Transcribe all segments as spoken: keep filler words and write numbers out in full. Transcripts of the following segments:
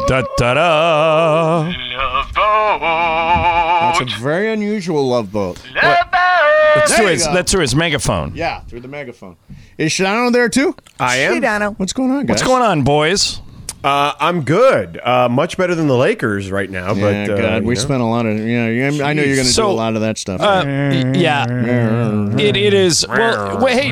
Da da da. Love boat. That's a very unusual love boat. Love boat. That's There through you his, go. that's through his megaphone. Yeah, through the megaphone. Is Shadano there too? I am. Shadano. What's going on, guys? What's going on, boys? Uh, I'm good. Uh, much better than the Lakers right now. Yeah, but uh, God, we you know. spent a lot of. Yeah, yeah, I know you're going to So, do a lot of that stuff. Uh, y- yeah, it, it is. Well, wait.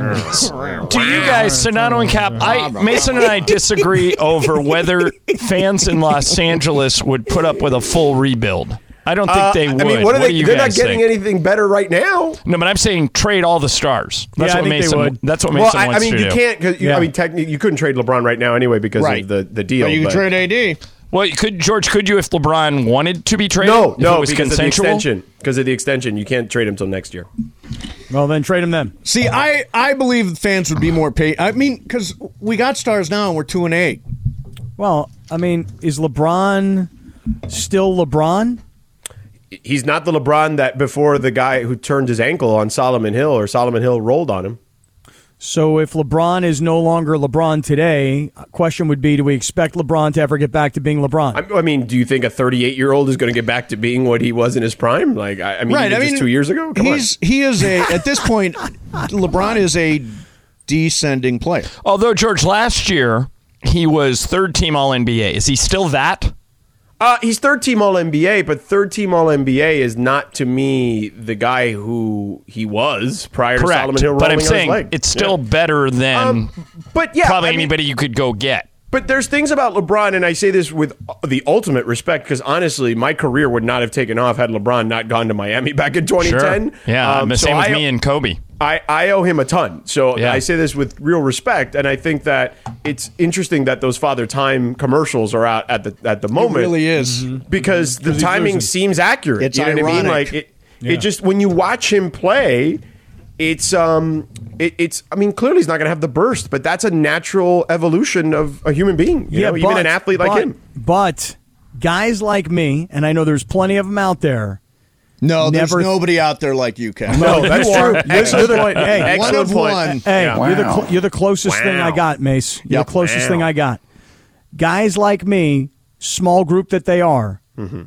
Do you guys, Sedano and Cap? I Mason and I disagree over whether fans in Los Angeles would put up with a full rebuild. I don't think Uh, they would. I mean, what are do they? you They're not guys getting think? anything better right now. No, but I'm saying trade all the stars. That's Yeah, I what think they Mason. would. That's what Well, Mason I, I wants mean, to you do. can't. Cause you, Yeah. I mean, technically, you couldn't trade LeBron right now anyway because Right. of the the deal. but you can but- trade A D. Well, you could George? Could you if LeBron wanted to be traded? No, if no, it was because consensual? of the extension. Because of the extension, you can't trade him till next year. Well, then trade him then. See, I, I believe fans would be more paid. I mean, because we got stars now and we're two and eight. Well, I mean, is LeBron still LeBron? He's not the LeBron that before the guy who turned his ankle on Solomon Hill or Solomon Hill rolled on him. So if LeBron is no longer LeBron today, question would be, do we expect LeBron to ever get back to being LeBron? I, I mean, do you think a thirty-eight-year-old is going to get back to being what he was in his prime? Like, I, I mean, Right, he I did mean, this two years ago. Come he's on. he is a at this point, LeBron is a descending player. Although George, last year he was third team All N B A. Is he still that? Uh, he's third team All N B A, but third team All N B A is not to me the guy who he was prior to Correct. Solomon Hill rolling But I'm on his saying leg. it's still Yeah. better than Um, but yeah, probably I mean- anybody you could go get. But there's things about LeBron, and I say this with the ultimate respect, because honestly, my career would not have taken off had LeBron not gone to Miami back in twenty ten. Sure. Yeah, Um, the so same with I- me and Kobe. I, I owe him a ton. So Yeah. I say this with real respect, and I think that it's interesting that those Father Time commercials are out at the at the moment. It really is. Because the timing seems accurate. It's you know what I mean? ironic. Like it, it just when you watch him play, it's um, it, it's. I mean, clearly he's not going to have the burst, but that's a natural evolution of a human being. You know, even an athlete like but, him. But guys like me, and I know there's plenty of them out there. No, Never- there's nobody out there like you, Ken. No, that's you true. are. Excellent You're the- point. hey, Excellent one of point. one. Hey, Yeah. you're the Wow. cl- you're the closest thing I Wow. got, Mace. You're Yep. the closest Wow. thing I got. Guys like me, small group that they are, Mm-hmm.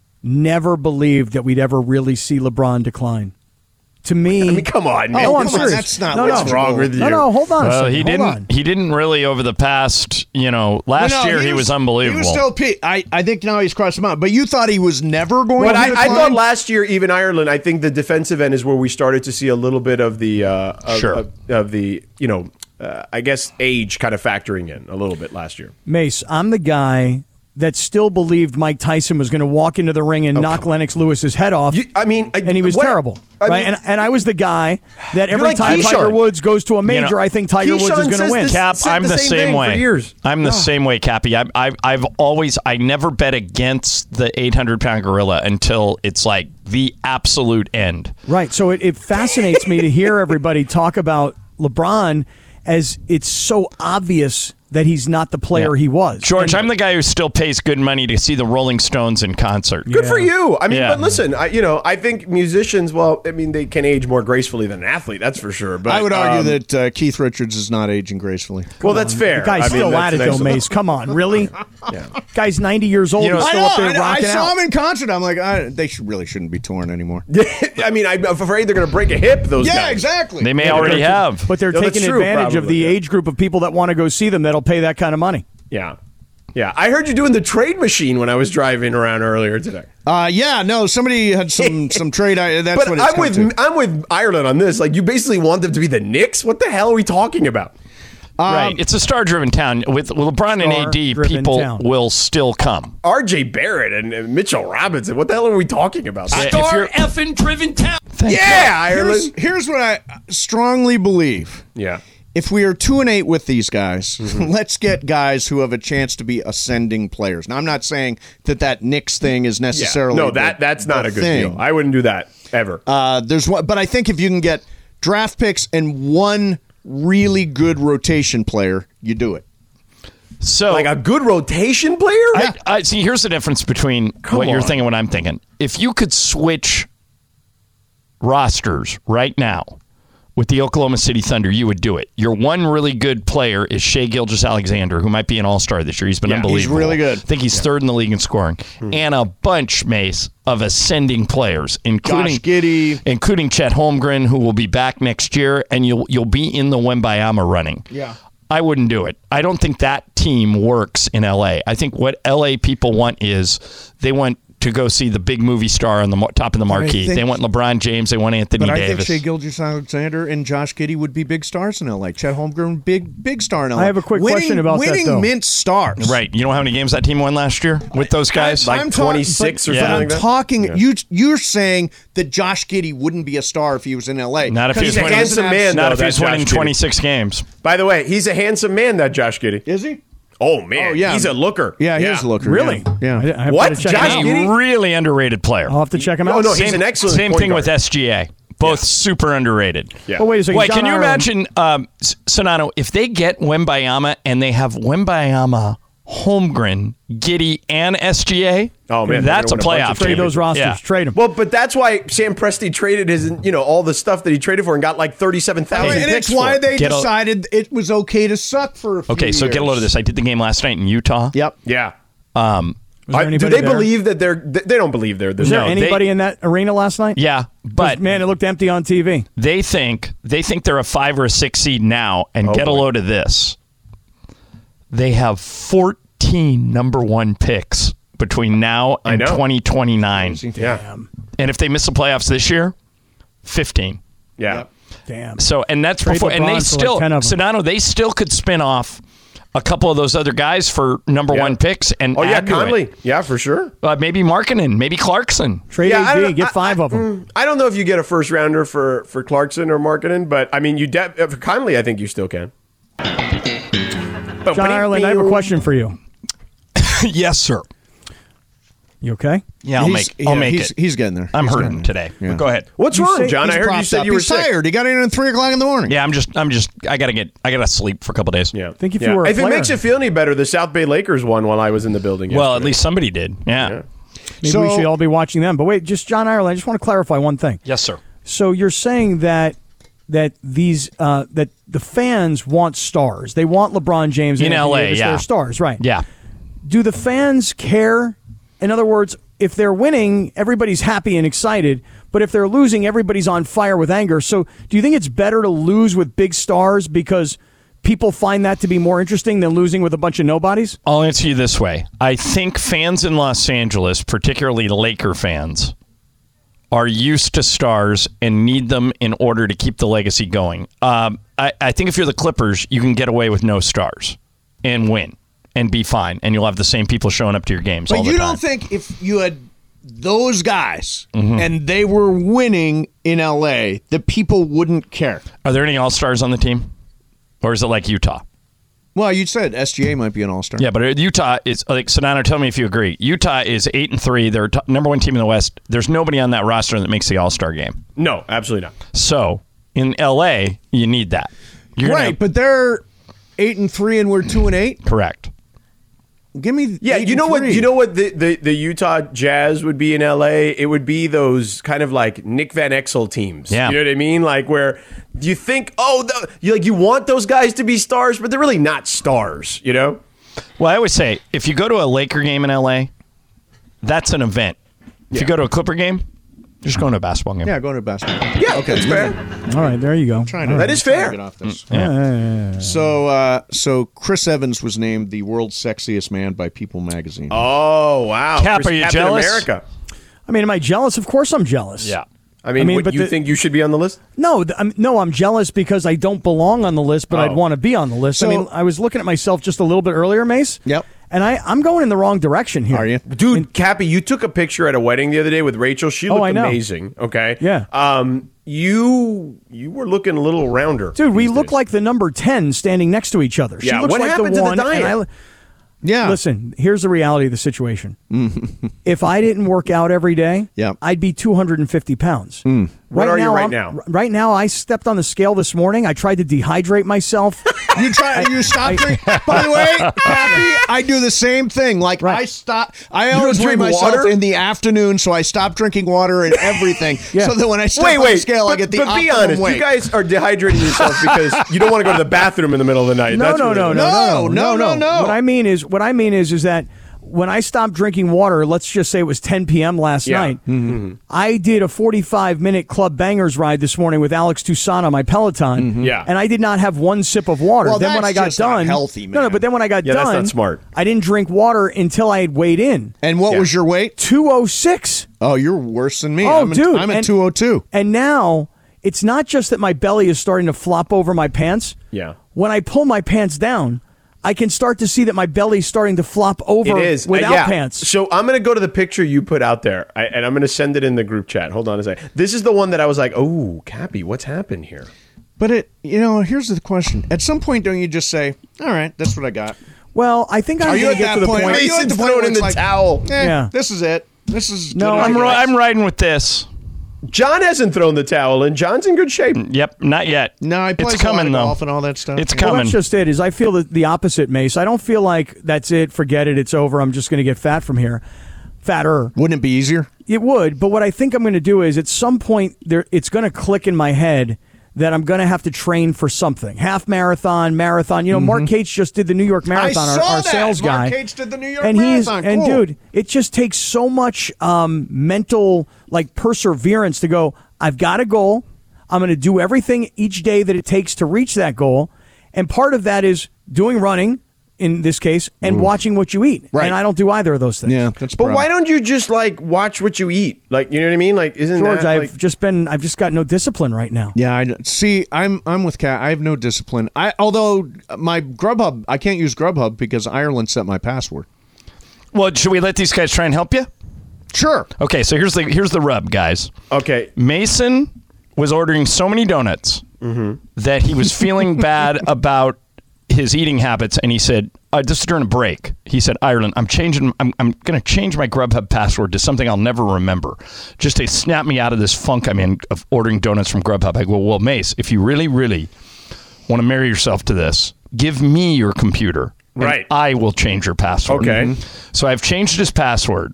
never believed that we'd ever really see LeBron decline. To me, I mean, come on, man. no, Oh, I'm come on, serious. that's not no, what's no. wrong with No, you. no, hold on a Well, second. he hold didn't. on. He didn't really over the past. You know, last No, year he, was, unbelievable. He was still Pete. I, I think now he's crossed him out. But you thought he was never going But to I, I decline? thought last year, even Ireland, I think the defensive end is where we started to see a little bit of the, uh, of, Sure. of, of the, you know, uh, I guess age kind of factoring in a little bit last year. Mace, I'm the guy that still believed Mike Tyson was going to walk into the ring and knock Lennox Lewis's head off. You- I mean, I- and he was what- terrible, I right? mean- and and I was the guy that every like time Keyshawn. Tiger Woods goes to a major, know, I think Tiger Woods is Keyshawn going to says win. this- Cap, said I'm the the same same thing for way. years. I'm the same way, Cappy. I, I, I've always, I never bet against the eight hundred pound gorilla until it's like the absolute end. Right. So it, it fascinates me to hear everybody talk about LeBron as it's so obvious that he's not the player Yeah. he was. George, And- I'm the guy who still pays good money to see the Rolling Stones in concert. Good for you. I mean, Yeah. but listen, I, you know, I think musicians, well, I mean, they can age more gracefully than an athlete, that's for sure. But I would argue um, that uh, Keith Richards is not aging gracefully. well, that's fair. The guy's I mean, still that's at it, nice though, of- Mace. Come on, really? Yeah. Guy's ninety years old You know, and I still know. up there I, know. I rocking saw out. him in concert. I'm like, I, they should, really shouldn't be torn anymore. I mean, I'm afraid they're going to break a hip, those Yeah, guys. exactly. They may Yeah, already they're- have. But they're No, that's taking true, advantage of probably, the yeah. age group of people that want to go see them that'll pay that kind of money. Yeah. Yeah. I heard you doing the trade machine when I was driving around earlier today. Uh, yeah, no, somebody had some some trade. I, that's But what it's I'm come with to. I'm with Ireland on this. Like, you basically want them to be the Knicks? What the hell are we talking about? right. It's a star-driven town. With LeBron and A D, Star-driven people town. will still come. R J Barrett and, and Mitchell Robinson. What the hell are we talking about? Yeah, if you're- effing driven town. yeah, Ireland. here's, here's what I strongly believe. Yeah. If we are two and eight with these guys, Mm-hmm. let's get guys who have a chance to be ascending players. Now, I'm not saying that that Knicks thing is Yeah. necessarily No, that the- that's not the a good thing. deal. I wouldn't do that ever. Uh, there's one, but I think if you can get draft picks and one really good rotation player, you do it. So, like a good rotation player? I, I see. Here's the difference between what you're on. thinking and what I'm thinking. If you could switch rosters right now, with the Oklahoma City Thunder, you would do it. Your one really good player is Shai Gilgeous-Alexander, who might be an all-star this year. He's been Yeah, unbelievable. he's really good. I think he's yeah. third in the league in scoring. Hmm. And a bunch, Mace, of ascending players, including Josh Giddey, including Chet Holmgren, who will be back next year, and you'll you'll be in the Wembanyama running. Yeah. I wouldn't do it. I don't think that team works in L A. I think what L A people want is they want to go see the big movie star on the mo- top of the marquee. think, they want LeBron James. They want Anthony but Davis. I think Shai Gilgeous-Alexander and Josh Giddey would be big stars in L A. Chet Holmgren, big big star in L A. I have a quick winning, question about winning that, though. mint stars. Right. You know how many games that team won last year with those guys? Like I'm ta- twenty-six but- or Yeah. something I'm like that? talking. Yeah. You you're saying that Josh Giddey wouldn't be a star if he was in L A. Not if 'Cause he's he winning. doesn't have- Man, Not though, if he's that winning Josh Giddey. twenty-six games. By the way, he's a handsome man, that Josh Giddey. Is he? Oh, man. Oh, yeah. He's a looker. Yeah, he is a looker. Really? Yeah. I, I have What? to check Josh him out. Giddey? Really underrated player. I'll have to check him Oh, out. no, he's Same- an excellent Same point thing guard. with S G A. Both super underrated. Yeah. But wait a second. Wait, John can you Ireland- imagine, um, S- Sonano, if they get Wembayama and they have Wembayama, Holmgren, Giddey, and S G A? Oh, man, that's a they're gonna win a bunch playoff of Trade team. those rosters. Yeah. Trade them. Well, but that's why Sam Presti traded his, you know, all the stuff that he traded for and got like thirty-seven thousand And picks it's why for. they Get a- decided it was okay to suck for a few Okay, so years. get a load of this. I did the game last night in Utah. Yep. Yeah. Um, Was there I- do anybody they there? believe that they're, they they don't believe they're, Was there No, they- anybody in that arena last night? yeah, 'Cause, but man, it looked empty on T V. they think they think they're a five or a six seed now, and Oh, get a boy. load of this. They have fourteen number one picks between now I and know. twenty twenty-nine. Yeah. And if they miss the playoffs this year, fifteen. Yeah. Damn. So, and that's Trade before, and LeBron for they like still, ten of them. Sedano, they still could spin off a couple of those other guys for number Yeah. one picks and Oh, yeah, add to Conley. it. Yeah, for sure. Uh, maybe Markkinen, maybe Clarkson. Trade Yeah, I A D. don't- Get I- five I- of them. mm, I don't know if you get a first rounder for, for Clarkson or Markkinen, but I mean, you de- for Conley, I think you still can. But John Ireland, I have a question for you. Yes, sir. You okay? Yeah, I'll He's- make. I'll yeah, make he's, it. He's getting there. I'm He's hurting getting today. there. Yeah. Go ahead. What's You wrong, say- John? I He's heard you propped said up. you were He's sick. tired. He got in at three o'clock in the morning. Yeah, I'm just. I'm just. I gotta get. I gotta sleep for a couple days. Yeah. Think if Yeah. you were a If it player. makes you feel any better, the South Bay Lakers won while I was in the building. Well, at yesterday. least somebody did. Yeah. Yeah. Maybe So- we should all be watching them. But wait, just John Ireland, I just want to clarify one thing. Yes, sir. So you're saying that that these uh, that the fans want stars. They want LeBron James and In Anthony L A, Davis. yeah. They're stars, right? Yeah. Do the fans care? In other words, if they're winning, everybody's happy and excited. But if they're losing, everybody's on fire with anger. So do you think it's better to lose with big stars because people find that to be more interesting than losing with a bunch of nobodies? I'll answer you this way. I think fans in Los Angeles, particularly Laker fans, are used to stars and need them in order to keep the legacy going. Um, I, I think if you're the Clippers, you can get away with no stars and win and be fine, and you'll have the same people showing up to your games all But the you time. don't think if you had those guys Mm-hmm. and they were winning in L A, the people wouldn't care? Are there any All-Stars on the team? Or is it like Utah? Well, you said S G A might be an all-star. Yeah, but Utah is like Sedano. Tell me if you agree. Utah is eight and three. They're t- number one team in the West. There's nobody on that roster that makes the All Star game. No, absolutely not. So in L A, you need that. You're gonna- Right, but they're eight and three and we're two and eight. correct. Give me Yeah, eight you and know what? three. You know what the, the, the Utah Jazz would be in L A. It would be those kind of like Nick Van Exel teams. Yeah. You know what I mean? Like where you think, oh, the, you like you want those guys to be stars, but they're really not stars. You know? Well, I always say if you go to a Laker game in L A, that's an event. If Yeah. you go to a Clipper game, you're just going to a basketball game. Yeah, going to basketball. Yeah, okay, that's fair. All right, there you go. Trying to, That is trying to fair. Get off this. Yeah. So, uh, so Chris Evans was named the world's sexiest man by People magazine. Oh wow, Cap, Chris- are you Captain jealous? America. I mean, am I jealous? Of course I'm jealous. Yeah. I mean, I mean, what, but you the- think you should be on the list? No, th- I'm, no, I'm jealous because I don't belong on the list, but Oh. I'd want to be on the list. I So- mean, I was looking at myself just a little bit earlier, Mace. Yep. And I, I'm going in the wrong direction here. Are you? Dude, Cappy, you took a picture at a wedding the other day with Rachel. She looked Oh, I know. amazing. Okay. Yeah. Um, you you were looking a little rounder, Dude, we these look days. like the number ten standing next to each other. She Yeah, looks what like happened the to the one. diet? And I, Yeah. listen, here's the reality of the situation. If I didn't work out every day, Yeah. I'd be two hundred fifty pounds. What are you right I'm- now? Right now, I stepped on the scale this morning. I tried to dehydrate myself. You try. You stop I- drinking. By the way, Happy, I do the same thing. Like Right. I stop. I always weigh drink myself water? in the afternoon, so I stop drinking water and everything. Yeah. So that when I step Wait, on wait. the scale, but, I get the but be optimum honest, weight. you guys are dehydrating yourself because you don't want to go to the bathroom in the middle of the night. No, That's no, what no, it no, is. no, No, no, no, no. What I mean is, what I mean is, is that when I stopped drinking water, let's just say it was ten p.m. last Yeah. night. Mm-hmm. I did a forty-five minute Club Bangers ride this morning with Alex Toussaint on my Peloton. Mm-hmm. Yeah. and I did not have one sip of water. Well, then when that's I got just not done, healthy, no, no, man. but then when I got Yeah, that's done, not smart. I didn't drink water until I had weighed in. And what Yeah. was your weight? two oh six. Oh, you're worse than me. Oh, I'm at, dude, I'm at and- two oh two. And now it's not just that my belly is starting to flop over my pants. Yeah. When I pull my pants down, I can start to see that my belly's starting to flop over It is. without Uh, yeah. pants. So I'm going to go to the picture you put out there, I, and I'm going to send it in the group chat. Hold on a second. This is the one that I was like, oh, Cappy, what's happened here? But it, you know, here's the question. At some point, don't you just say, "All right, that's what I got"? Well, I think I'm Are you going at to get that to the point? point. Are you at Mason's the point throwing where in it's the like, towel. Eh, Yeah. this is it. This is No, good I'm enough. I'm, ri- Yes. I'm riding with this. John hasn't thrown the towel in. John's in good shape. Yep, not yet. No, I play it's coming though. golf and all that stuff. It's Well, coming. that's just it. Is I feel the, the opposite, Mace. I don't feel like that's it. Forget it. It's over. I'm just going to get fat from here. Fatter. Wouldn't it be easier? It would, but what I think I'm going to do is at some point there, it's going to click in my head that I'm going to have to train for something. Half marathon, marathon. You know, Mark Cates just did the New York Marathon. I our, saw our that. sales Mark guy. Cates did the New York and he's Marathon. and Cool. dude, it just takes so much um, mental like perseverance to go. I've got a goal. I'm going to do everything each day that it takes to reach that goal, and part of that is doing running. In this case, and watching what you eat. Right. And I don't do either of those things. Yeah, that's. But why don't you just like watch what you eat? Like, you know what I mean? Like, isn't George, that I've like, just been, I've just got no discipline right now. Yeah, I see. I'm I'm with Kat. I have no discipline. I although my Grubhub, I can't use Grubhub because Ireland set my password. Well, should we let these guys try and help you? Sure. Okay, so here's the here's the rub, guys. okay? Mason was ordering so many donuts that he was feeling bad about his eating habits, and he said, uh, "This is during a break." He said, "Ireland, I'm changing. I'm I'm going to change my Grubhub password to something I'll never remember, just to snap me out of this funk I'm in of ordering donuts from Grubhub." I go, "Well, Mace, if you really, really want to marry yourself to this, give me your computer, and Right. I will change your password." Okay. So I've changed his password.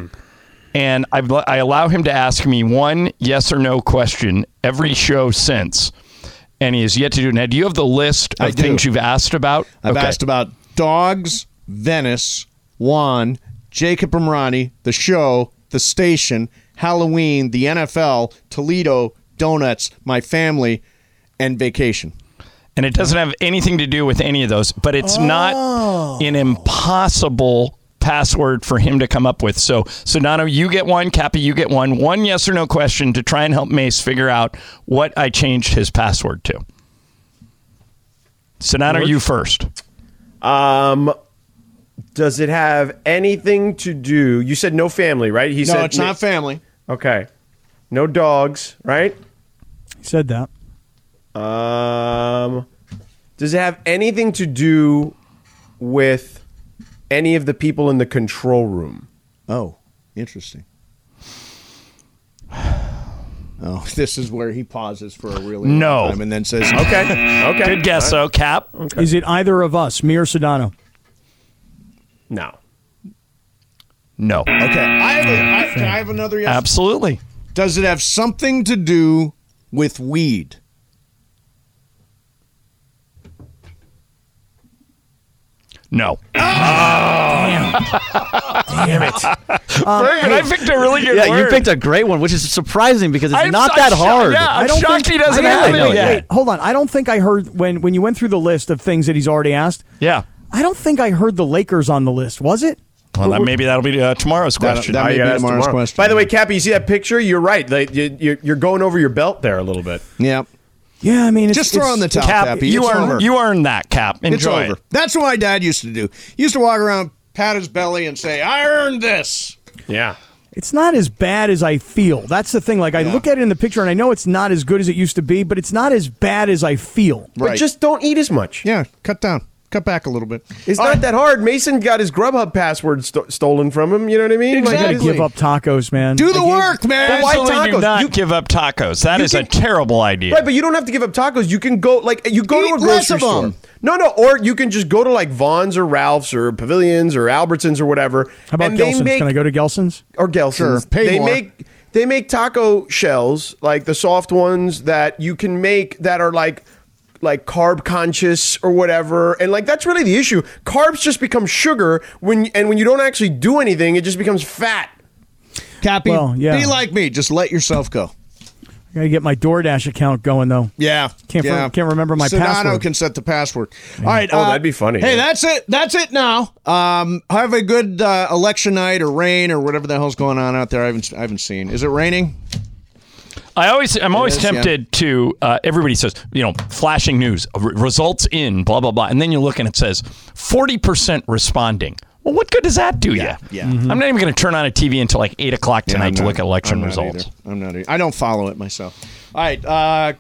And I've, I allow him to ask me one yes or no question every show since. And he has yet to do it. Now, do you have the list of I do. things you've asked about? I've Okay. asked about dogs, Venice, Juan, Jacob Imrani, the show, the station, Halloween, the N F L, Toledo, donuts, my family, and vacation. And it doesn't have anything to do with any of those, but it's not an impossible password for him to come up with. So, Sedano, you get one. Cappy, you get one. One yes or no question to try and help Mace figure out what I changed his password to. Sedano, you first. Um, does it have anything to do? You said no family, right? He No, said it's not family. Okay, no dogs, right? He said that. Um, does it have anything to do with any of the people in the control room? Oh, interesting. Oh, this is where he pauses for a really long No. time and then says, Okay, okay, Good guess, though, Cap. Is it either of us, me or Sedano? No. No. Okay, I have, a, I, can I have another yes? Absolutely. Does it have something to do with weed? No. Damn it! Bergen, I picked a really good Yeah, word. you picked a great one, which is surprising because it's I'm- not I'm that sho- hard. Yeah, I'm I don't shocked think- he doesn't I have know, it know, yet. Wait, hold on. I don't think I heard when when you went through the list of things that he's already asked. Yeah. I don't think I heard the Lakers on the list. Was it? Well, that, maybe that'll be uh, tomorrow's That- question. that- I may gotta be ask tomorrow's tomorrow. question. By the way, Cappy, you see that picture? You're right. Like, you, you're, you're going over your belt there a little bit. Yeah. Yeah, I mean, it's, Just throw it's, on the towel, Cap, Cappy. you It's earn over. you earn that, Cap. It's Enjoy over. it. That's what my dad used to do. He used to walk around, pat his belly, and say, "I earned this." Yeah. It's not as bad as I feel. That's the thing. Like, I look at it in the picture, and I know it's not as good as it used to be, but it's not as bad as I feel. But Right. just don't eat as much. Yeah, cut down. cut back a little bit. It's All not right. that hard. Mason got his Grubhub password st- stolen from him. You know what I mean? Exactly. I Like, gotta give up tacos, man. Do the I gave- work, man. But why Absolutely do tacos? not You- give up tacos. That you is a can- terrible idea. Right, but you don't have to give up tacos. You can go like you go Eat to a less grocery of store. them. No, no, or you can just go to like Vaughn's or Ralph's or Pavilions or Albertsons or whatever. How about and they Gelson's? make- Can I go to Gelson's? or Gelson's? Sure, pay they more. make they make taco shells, like the soft ones that you can make that are like like carb conscious or whatever. And like that's really the issue. Carbs just become sugar when and when you don't actually do anything, it just becomes fat. Cappy, Well, yeah. be like me. Just let yourself go. I gotta get my DoorDash account going though. Yeah. Can't yeah. for- can't remember my Sedano password. can set the password. All right. Oh, uh, that'd be funny. Hey, Yeah. that's it. That's it now. Um, have a good uh, election night or rain or whatever the hell's going on out there. I haven't, I haven't seen. Is it raining? I always, I'm always is, yeah. tempted to. Uh, everybody says, you know, flashing news, r- results in, blah blah blah, and then you look and it says forty percent responding. Well, what good does that do Yeah, you? yeah. I'm not even going to turn on a T V until like eight o'clock Yeah, tonight I'm to not- look at election I'm not results. either. I'm not. Either. I don't follow it myself. All right. Uh,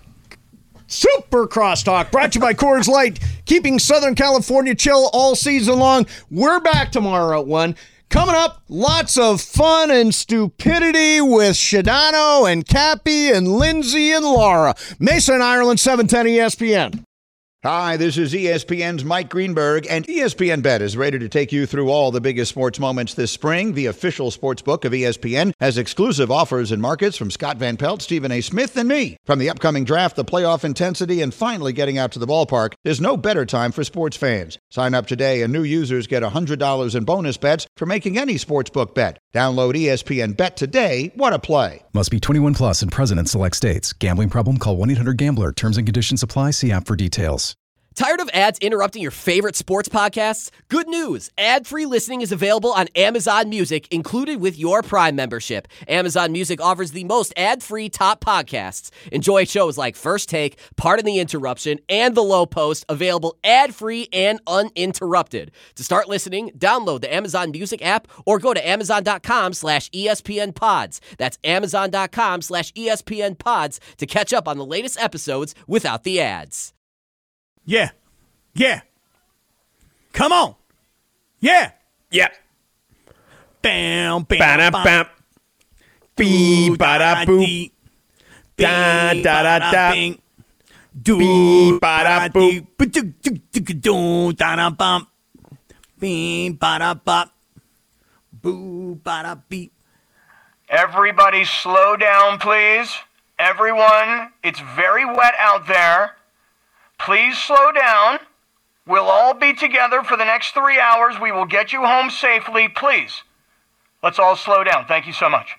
Super Crosstalk brought to you by Coors Light, keeping Southern California chill all season long. We're back tomorrow at one. Coming up, lots of fun and stupidity with Shadano and Cappy and Lindsay and Laura. Mason, Ireland, seven ten E S P N. Hi, this is E S P N's Mike Greenberg, and E S P N Bet is ready to take you through all the biggest sports moments this spring. The official sports book of E S P N has exclusive offers and markets from Scott Van Pelt, Stephen A. Smith, and me. From the upcoming draft, the playoff intensity, and finally getting out to the ballpark, there's no better time for sports fans. Sign up today, and new users get one hundred dollars in bonus bets for making any sportsbook bet. Download E S P N Bet today. What a play. Must be twenty-one plus and present in select states. Gambling problem? Call one eight hundred gambler. Terms and conditions apply. See app for details. Tired of ads interrupting your favorite sports podcasts? Good news. Ad-free listening is available on Amazon Music, included with your Prime membership. Amazon Music offers the most ad-free top podcasts. Enjoy shows like First Take, Pardon the Interruption, and The Low Post, available ad-free and uninterrupted. To start listening, download the Amazon Music app or go to amazon.com slash ESPN pods. That's amazon.com slash ESPN pods to catch up on the latest episodes without the ads. Yeah. Yeah. Come on. Yeah. Yeah. Bam, bam, Ba-da-bam. bam. Bee, ba-da-boo. Da, da, da, da. Do Bee, ba-da-boo. do da da bum. Bing ba da bop. Boo ba da beep. Everybody slow down, please. Everyone, it's very wet out there. Please slow down. We'll all be together for the next three hours. We will get you home safely. Please, let's all slow down. Thank you so much.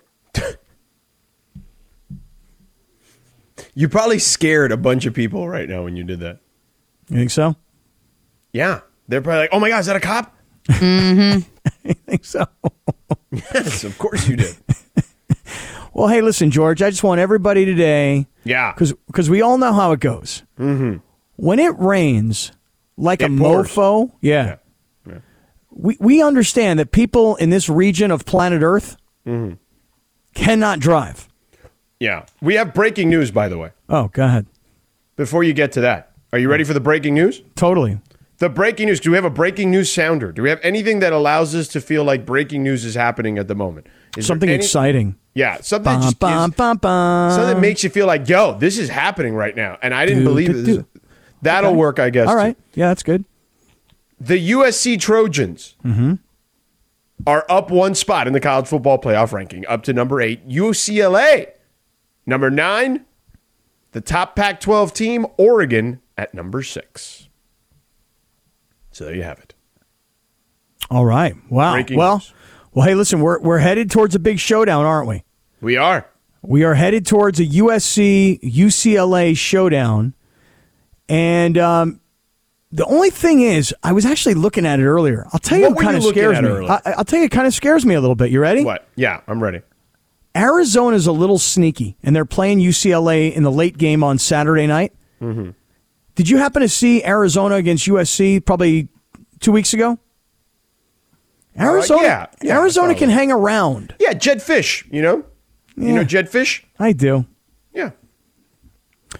You probably scared a bunch of people right now when you did that. You think so? Yeah. They're probably like, oh my God, is that a cop? I think so. Yes, of course you did. Well, hey, listen, George, I just want everybody today, Yeah. because we all know how it goes. Mm-hmm. When it rains like It a pours. mofo, yeah, Yeah. Yeah. We, we understand that people in this region of planet Earth Mm-hmm. cannot drive. Yeah. We have breaking news, by the way. Oh, go ahead. Before you get to that, are you ready for the breaking news? Totally. The breaking news. Do we have a breaking news sounder? Do we have anything that allows us to feel like breaking news is happening at the moment? Is there Something any- exciting. Yeah, something that Bum, just bum, gives- bum, bum. something that makes you feel like, yo, this is happening right now, and I didn't Do, believe do, it. do. That'll Okay. work, I guess. All too. right. Yeah, that's good. The U S C Trojans are up one spot in the college football playoff ranking, up to number eight. U C L A, number nine. The top Pac twelve team, Oregon, at number six. So there you have it. All right. Wow. Breaking well, news. well, hey, listen, we're we're headed towards a big showdown, aren't we? We are. We are headed towards a U S C U C L A showdown. And um, the only thing is, I was actually looking at it earlier. I'll tell you What what were kind you of looking scares at me. earlier? I, I'll tell you it kind of scares me a little bit. You ready? What? Yeah, I'm ready. Arizona's a little sneaky, and they're playing U C L A in the late game on Saturday night. Mm-hmm. Did you happen to see Arizona against U S C probably two weeks ago? Arizona, yeah. Yeah, I Arizona saw can it. hang around. Yeah, Jed Fish, you know? You Yeah. know Jed Fish? I do. Yeah.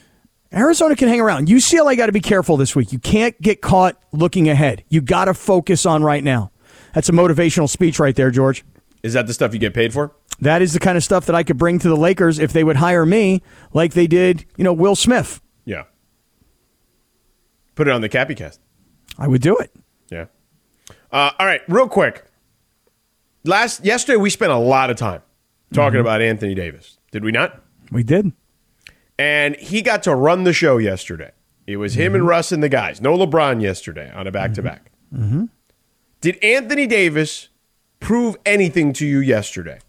Arizona can hang around. U C L A got to be careful this week. You can't get caught looking ahead. You got to focus on right now. That's a motivational speech right there, George. Is that the stuff you get paid for? That is the kind of stuff that I could bring to the Lakers if they would hire me like they did, you know, Will Smith. Yeah. Put it on the Cappy Cast. I would do it. Yeah. Uh, all right, real quick. Last yesterday we spent a lot of time talking mm-hmm. about Anthony Davis. Did we not? We did. And he got to run the show yesterday. It was him mm-hmm. and Russ and the guys. No LeBron yesterday on a back-to-back. Mm-hmm. Did Anthony Davis prove anything to you yesterday?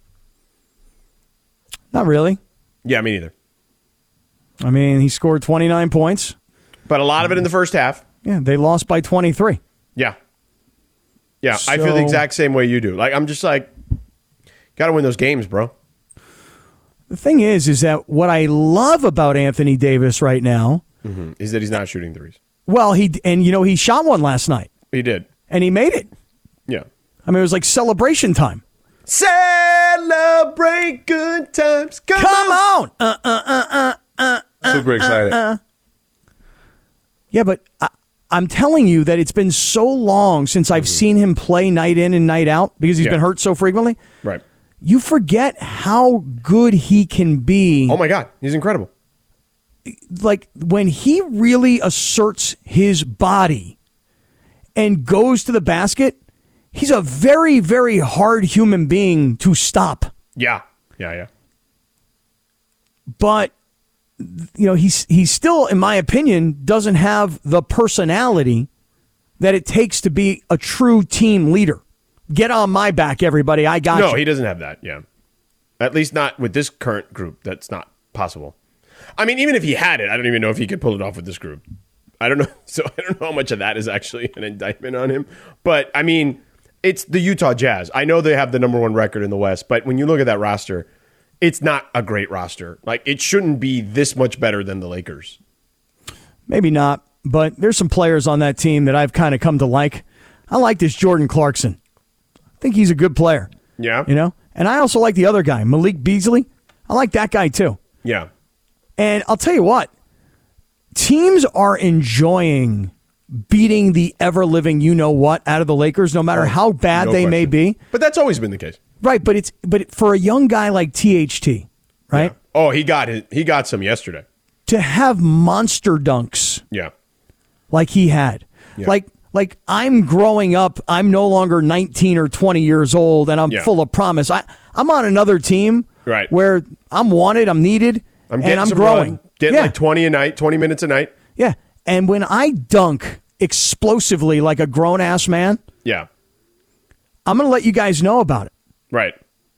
Not really. Yeah, me neither. I mean, he scored twenty-nine points. But a lot of it in the first half. Yeah, they lost by twenty-three. Yeah. Yeah, so, I feel the exact same way you do. Like, I'm just like, got to win those games, bro. The thing is, is that what I love about Anthony Davis right now mm-hmm. is that he's not shooting threes. Well, he and you know he shot one last night. He did, and he made it. Yeah, I mean it was like celebration time. Celebrate good times. Come, Come on, uh, uh, uh, uh, uh, super excited. Uh, uh. Yeah, but I, I'm telling you that it's been so long since I've mm-hmm. seen him play night in and night out because he's yeah. been hurt so frequently. Right. You forget how good he can be. Oh, my God. He's incredible. Like, when he really asserts his body and goes to the basket, he's a very, very hard human being to stop. Yeah. Yeah, yeah. But, you know, he's, he's still, in my opinion, doesn't have the personality that it takes to be a true team leader. Get on my back, everybody. I got no, you. No, he doesn't have that, yeah. At least not with this current group. That's not possible. I mean, even if he had it, I don't even know if he could pull it off with this group. I don't know. So I don't know how much of that is actually an indictment on him. But, I mean, it's the Utah Jazz. I know they have the number one record in the West, but when you look at that roster, it's not a great roster. Like, it shouldn't be this much better than the Lakers. Maybe not, but there's some players on that team that I've kind of come to like. I like this Jordan Clarkson. I think he's a good player. Yeah. You know? And I also like the other guy, Malik Beasley. I like that guy too. Yeah. And I'll tell you what, teams are enjoying beating the ever-living you-know-what out of the Lakers, no matter oh, how bad no they question. may be. But that's always been the case. Right, but it's but for a young guy like T H T, right? Yeah. Oh, he got it. He got some yesterday. To have monster dunks. Yeah. Like he had. Yeah. Like Like, I'm growing up, I'm no longer nineteen or twenty years old, and I'm yeah. full of promise. I, I'm on another team right. where I'm wanted, I'm needed, I'm and I'm growing. Run. Getting yeah. like twenty a night, twenty minutes a night. Yeah, and when I dunk explosively like a grown-ass man, yeah, I'm going to let you guys know about it. Right.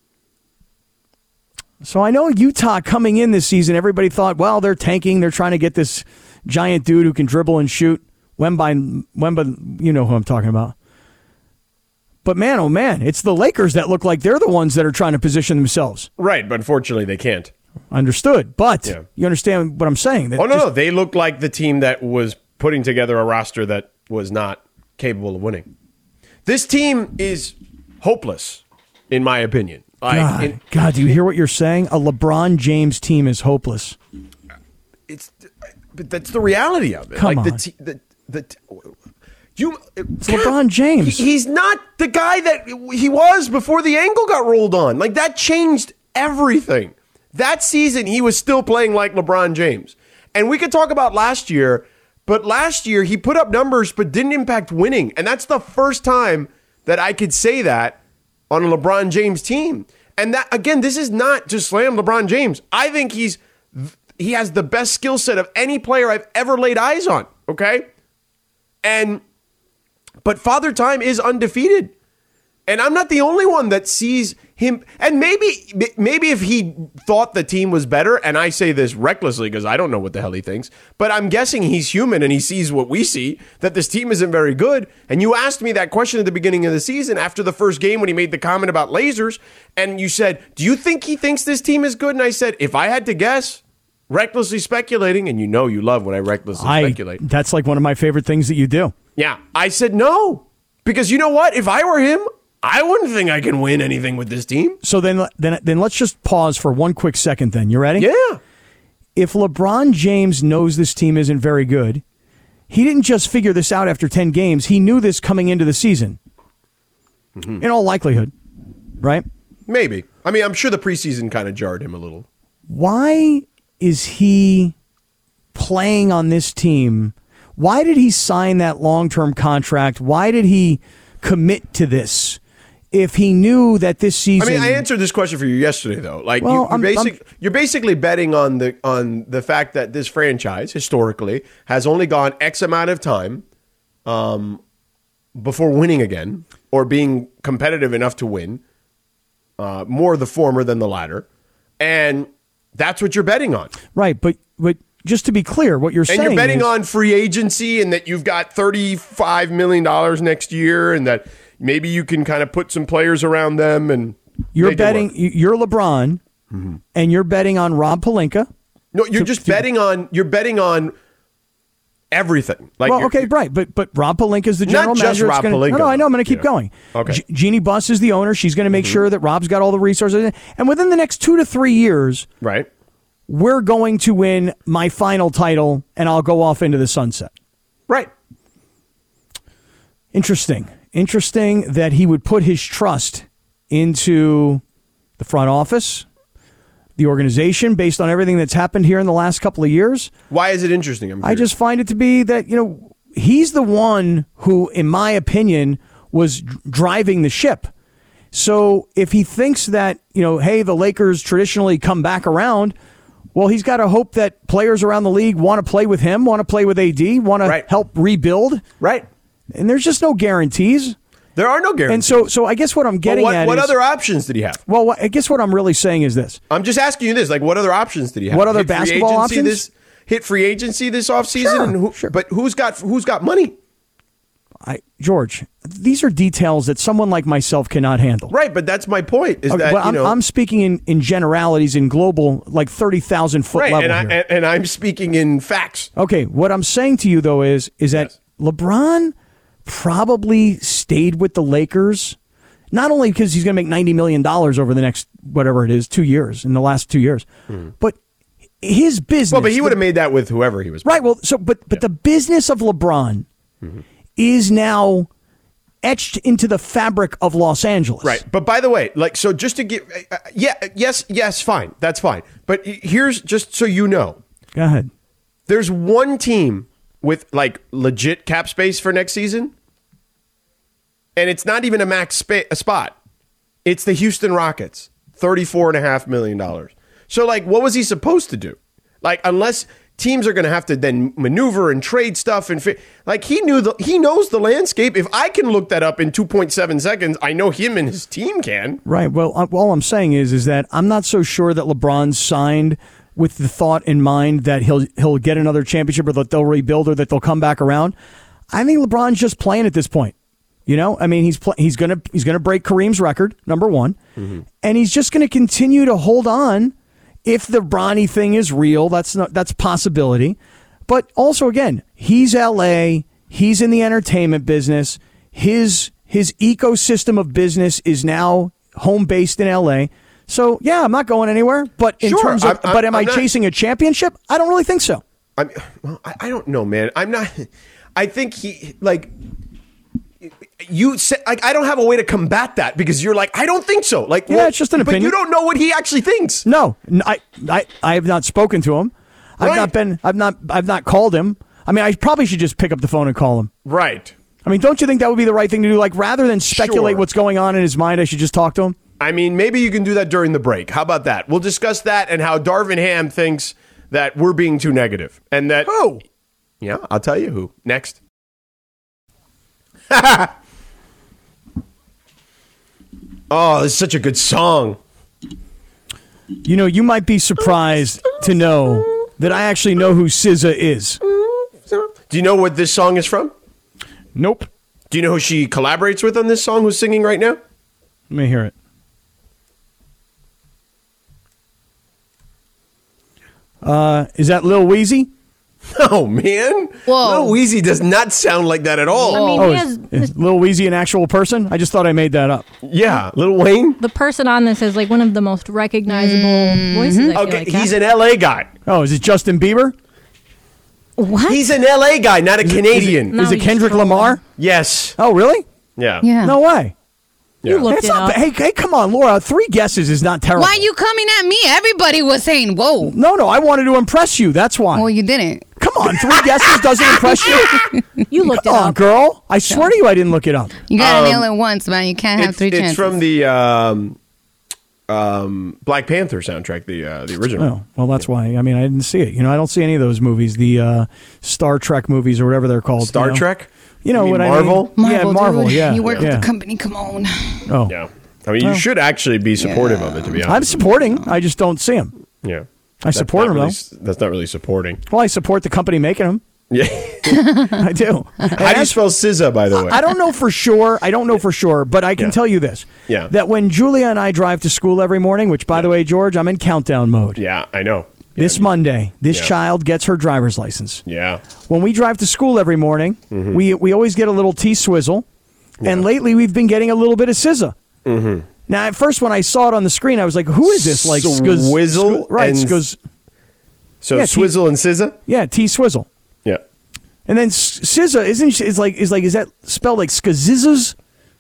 So I know Utah coming in this season, everybody thought, well, they're tanking, they're trying to get this giant dude who can dribble and shoot. Wemby, Wemby, you know who I'm talking about. But man, oh man, it's the Lakers that look like they're the ones that are trying to position themselves. Right, but unfortunately they can't. Understood, but yeah. you understand what I'm saying. That oh, no, just, no, they look like the team that was putting together a roster that was not capable of winning. This team is hopeless, in my opinion. Like, God, in, God, do you hear what you're saying? A LeBron James team is hopeless. It's, but that's the reality of it. Come like on. The, te- the, the, you, it's LeBron James. He, he's not the guy that he was before the angle got rolled on. Like, that changed everything. That season, he was still playing like LeBron James. And we could talk about last year, but last year he put up numbers but didn't impact winning. And that's the first time that I could say that on a LeBron James team. And that, again, this is not to slam LeBron James. I think he's he has the best skill set of any player I've ever laid eyes on, okay? And but Father Time is undefeated. And I'm not the only one that sees him. And maybe maybe if he thought the team was better, and I say this recklessly because I don't know what the hell he thinks, but I'm guessing he's human and he sees what we see, that this team isn't very good. And you asked me that question at the beginning of the season after the first game when he made the comment about lasers, and you said, do you think he thinks this team is good? And I said, if I had to guess, recklessly speculating, and you know you love when I recklessly I, speculate. That's like one of my favorite things that you do. Yeah. I said no. Because you know what? If I were him, I wouldn't think I can win anything with this team. So then, then, then let's just pause for one quick second then. You ready? Yeah. if LeBron James knows this team isn't very good, he didn't just figure this out after ten games. He knew this coming into the season. Mm-hmm. In all likelihood, right? Maybe. I mean, I'm sure the preseason kind of jarred him a little. Why is he playing on this team? Why did he sign that long-term contract? Why did he commit to this if he knew that this season... I mean, I answered this question for you yesterday, though. Like, well, you, you're, I'm, basic, I'm, you're basically betting on the on the fact that this franchise, historically, has only gone X amount of time um, before winning again or being competitive enough to win. Uh, more the former than the latter. And that's what you're betting on. Right, but but just to be clear, what you're and saying And you're betting is, on free agency and that you've got thirty-five million dollars next year and that maybe you can kind of put some players around them and you're betting you're LeBron mm-hmm. and you're betting on Rob Pelinka. No, you're to, just to, betting on you're betting on everything. Like well, okay, right, but but Rob Pelinka is the general not manager. Just Rob gonna, Pelinka. No, no, I know. I'm going to keep yeah. going. Okay. G- Jeannie Buss is the owner. She's going to make mm-hmm. sure that Rob's got all the resources. And within the next two to three years, right, we're going to win my final title, and I'll go off into the sunset. Right. Interesting. Interesting that he would put his trust into the front office, the organization, based on everything that's happened here in the last couple of years. Why is it interesting? I'm I just find it to be that, you know, he's the one who, in my opinion, was d- driving the ship. So if he thinks that, you know, hey, the Lakers traditionally come back around, well, he's got to hope that players around the league want to play with him, want to play with A D, want right. to help rebuild. Right. And there's just no guarantees. There are no guarantees. And so so I guess what I'm getting what, at what is... What other options did he have? Well, what, I guess what I'm really saying is this. I'm just asking you this. Like, what other options did he have? What other hit basketball options? This, hit free agency this offseason? Sure, and who, sure. But who's got who's got money? I, George, these are details that someone like myself cannot handle. Right, but that's my point. Is okay, that well, you I'm, know, I'm speaking in, in generalities, in global, like thirty thousand foot right, level and, here. I, and I'm speaking in facts. Okay, what I'm saying to you though is is that yes. LeBron probably stayed with the Lakers, not only because he's going to make ninety million dollars over the next whatever it is, two years in the last two years, hmm. but his business. Well, but he would have made that with whoever he was. Right. Well, so but but yeah. the business of LeBron mm-hmm. is now etched into the fabric of Los Angeles. Right. But by the way, like, so just to give, uh, yeah, yes, yes, fine. That's fine. But here's just so you know. Go ahead. There's one team with like legit cap space for next season. And it's not even a max spa- a spot. It's the Houston Rockets, thirty-four point five million dollars. So, like, what was he supposed to do? Like, unless teams are going to have to then maneuver and trade stuff and fi- like he knew the he knows the landscape. If I can look that up in two point seven seconds, I know him and his team can. Right. Well, uh, all I'm saying is is that I'm not so sure that LeBron signed with the thought in mind that he'll he'll get another championship or that they'll rebuild or that they'll come back around. I think LeBron's just playing at this point. You know, I mean, he's pl- he's gonna he's gonna break Kareem's record, number one, mm-hmm. and he's just gonna continue to hold on. If the Bronny thing is real, that's not, that's a possibility. But also, again, he's L A. He's in the entertainment business. His his ecosystem of business is now home based in L A. So yeah, I'm not going anywhere. But in sure, terms of, I'm, but am I'm I not, chasing a championship? I don't really think so. I mean, well, I, I don't know, man. I'm not. I think he like. You say, like, I don't have a way to combat that because you're like, I don't think so. Like, yeah, well, it's just an but opinion. you don't know what he actually thinks. No, I, I, I have not spoken to him. I've right. not been, I've not, I've not called him. I mean, I probably should just pick up the phone and call him. Right. I mean, don't you think that would be the right thing to do? Like, rather than speculate sure. what's going on in his mind, I should just talk to him. I mean, maybe you can do that during the break. How about that? We'll discuss that and how Darvin Ham thinks that we're being too negative, and that. Who? Yeah, I'll tell you who next. Oh, this is such a good song. You know, you might be surprised to know that I actually know who S Z A is. Do you know what this song is from? Nope. Do you know who she collaborates with on this song who's singing right now? Let me hear it. Uh, is that Lil Weezy? Oh, man. Whoa. Lil Weezy does not sound like that at all. I mean, Oh, he is, has, is Lil Weezy an actual person? I just thought I made that up. Yeah, Lil Wayne. the person on this is like one of the most recognizable voices. I feel Okay, like, he's yeah. an L A guy. Oh, is it Justin Bieber? What? He's an L A guy, not a Canadian. No, is it he's Kendrick trolling. Lamar? Yes. Oh, really? Yeah. Yeah. No way. You Yeah. looked That's it not up. bad. Hey, hey, come on, Laura. Three guesses is not terrible. Why are you coming at me? Everybody was saying, whoa. No, no, I wanted to impress you. That's why. Well, you didn't. Come on, three guesses doesn't impress you? You looked Come it on, up. girl. I swear to you, I didn't look it up. You got to Um, nail it once, man. You can't have It's, three it's chances. from the um, um, Black Panther soundtrack, the uh, the original. Oh, well, that's why. I mean, I didn't see it. You know, I don't see any of those movies, the uh, Star Trek movies or whatever they're called. Star you know? Trek? You know You mean what Marvel? I mean? yeah, Marvel, Marvel. dude. Yeah, You work yeah. with the company. Come on. Oh, Yeah. I mean, you Well. should actually be supportive of it, to be honest. I'm supporting. I just don't see them. Yeah. I support not him, really, though. That's not really supporting. Well, I support the company making them. Yeah. I do. How do you spell S Z A, by the way? I don't know for sure. I don't know for sure, but I can Yeah. tell you this. Yeah. That when Julia and I drive to school every morning, which, by the way, George, I'm in countdown mode. Yeah, I know. This Monday, this Yeah. child gets her driver's license. Yeah. When we drive to school every morning, Mm-hmm. we we always get a little T-swizzle, and lately we've been getting a little bit of S Z A. Mm-hmm. Now, at first, when I saw it on the screen, I was like, "Who is this?" Like Skuz- Swizzle Skuz- right? and- Skuz- So Yeah, Swizzle and S Z A? yeah, T-swizzle, Yeah. and then S Z A isn't she- is like is like is that spelled like Skazizzas?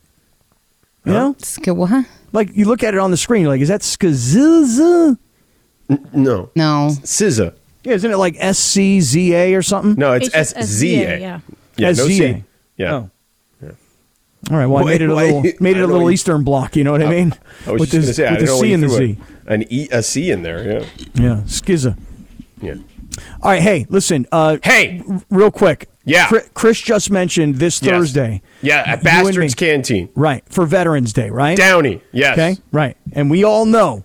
You know, Sk- what? like you look at it on the screen, you're like, is that Skaziza? No. No. S Z A. Yeah, isn't it like S C Z A or something? No, it's It's just S Z A. yeah. Yeah, no S Z A. C. Yeah. Oh. All right. Well, I Wait, made it a wait, little made it I a know little you- Eastern block. You know what I mean? I was with just going to this- say, I with don't the know C when and you the threw Z. a- an E, a C in there. Yeah. Yeah, Skiza. Yeah. All right. Hey, listen. Uh, Hey. r- real quick. Yeah. Chri- Chris just mentioned this Yes. Thursday. Yeah, at You and Bastards me. Canteen. Right, for Veterans Day, right? Downey. Yes. Okay. Right, and we all know.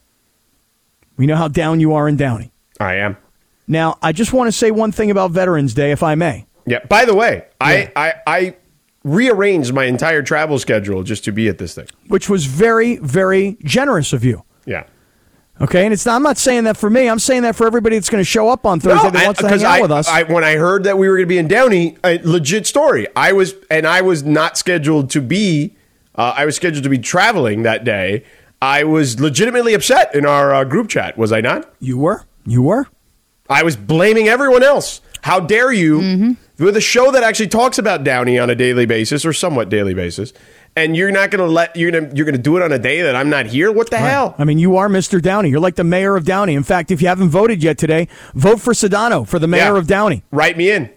We know how down you are in Downey. I am. Now, I just want to say one thing about Veterans Day, if I may. Yeah. By the way, Yeah. I, I, I rearranged my entire travel schedule just to be at this thing. Which was very, very generous of you. Yeah. Okay, and it's not, I'm not saying that for me. I'm saying that for everybody that's going to show up on Thursday that I- wants to hang 'cause out I, with us. I, when I heard that we were going to be in Downey, a legit story. I was, and I was not scheduled to be. Uh, I was scheduled to be traveling that day. I was legitimately upset in our uh, group chat. Was I not? you were, you were. I was blaming everyone else. How dare you? With a show that actually talks about Downey on a daily basis or somewhat daily basis, and you're not going to let you're going to you're going to do it on a day that I'm not here. What the hell? I mean, you are Mister Downey. You're like the mayor of Downey. In fact, if you haven't voted yet today, vote for Sedano for the mayor Yeah. of Downey. Write me in.